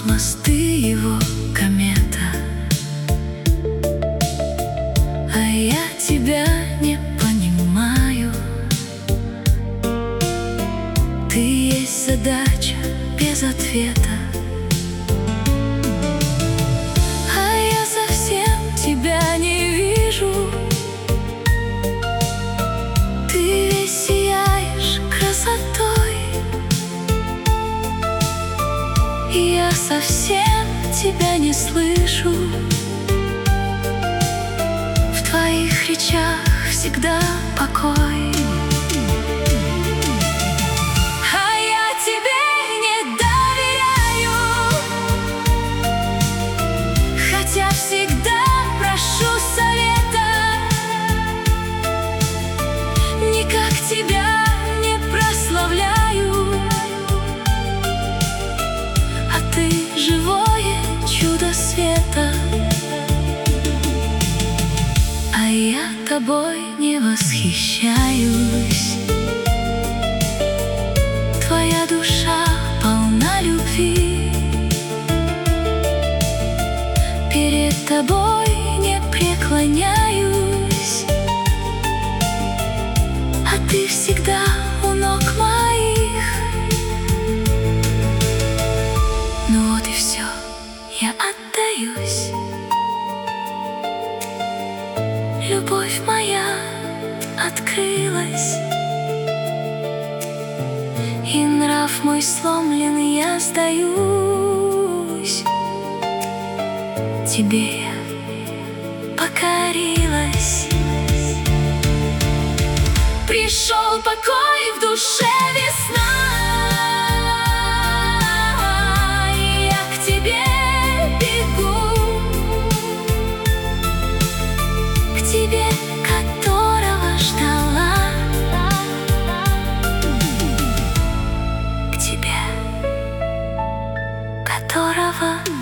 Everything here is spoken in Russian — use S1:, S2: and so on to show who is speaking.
S1: мосты его комета, а я тебя не понимаю. Ты есть задача без ответа, а я совсем тебя не вижу. Ты весь сияешь красотой, и я совсем тебя не слышу. В твоих речах всегда покой, а я тебе не доверяю, хотя всегда прошу совета. Никак тебя не прославляю, а ты живое чудо света. А я тобой не восхищаюсь. Твоя душа полна любви, перед тобой не преклоняюсь, а ты всегда у ног моих. Ну вот и все, я отдаюсь. Любовь моя открылась, и нрав мой сломлен, я сдаюсь. Тебе я покорилась. Пришел покой, в душе весна, и я к тебе бегу, к тебе, которого ждала, к тебе, которого